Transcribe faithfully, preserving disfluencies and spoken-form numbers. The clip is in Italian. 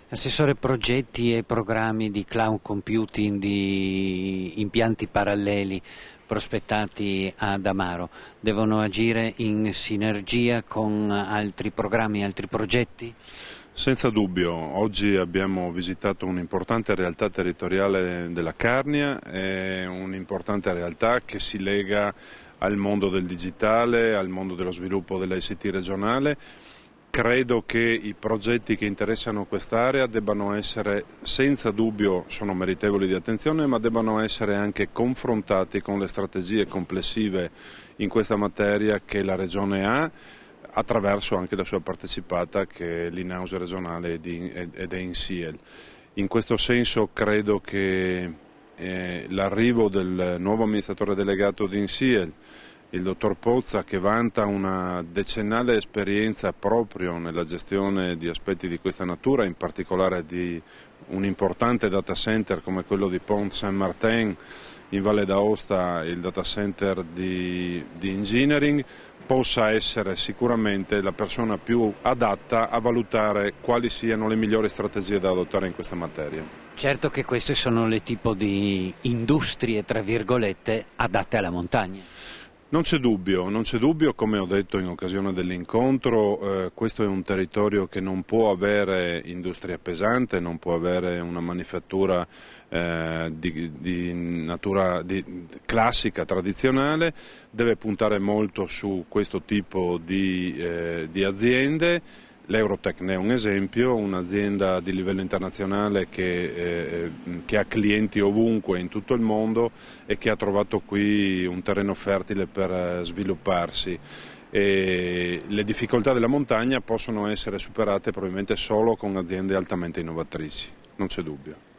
Assessore, progetti e programmi di cloud computing, di impianti paralleli prospettati ad Amaro devono agire in sinergia con altri programmi, altri progetti? Senza dubbio, oggi abbiamo visitato un'importante realtà territoriale della Carnia, è un'importante realtà che si lega al mondo del digitale, al mondo dello sviluppo dell'I C T regionale. Credo che i progetti che interessano quest'area debbano essere, senza dubbio, sono meritevoli di attenzione, ma debbano essere anche confrontati con le strategie complessive in questa materia che la Regione ha, attraverso anche la sua partecipata che è l'I N A U S regionale ed è in S I E L. In questo senso credo che eh, l'arrivo del nuovo amministratore delegato di I N S I E L, il dottor Pozza, che vanta una decennale esperienza proprio nella gestione di aspetti di questa natura, in particolare di un importante data center come quello di Pont Saint-Martin in Valle d'Aosta, il data center di, di engineering, possa essere sicuramente la persona più adatta a valutare quali siano le migliori strategie da adottare in questa materia. Certo che queste sono le tipo di industrie, tra virgolette, adatte alla montagna. Non c'è dubbio, non c'è dubbio, come ho detto in occasione dell'incontro, eh, questo è un territorio che non può avere industria pesante, non può avere una manifattura eh, di, di natura di, classica, tradizionale, deve puntare molto su questo tipo di, eh, di aziende. L'Eurotech ne è un esempio, un'azienda di livello internazionale che, eh, che ha clienti ovunque in tutto il mondo e che ha trovato qui un terreno fertile per svilupparsi. E le difficoltà della montagna possono essere superate probabilmente solo con aziende altamente innovatrici, non c'è dubbio.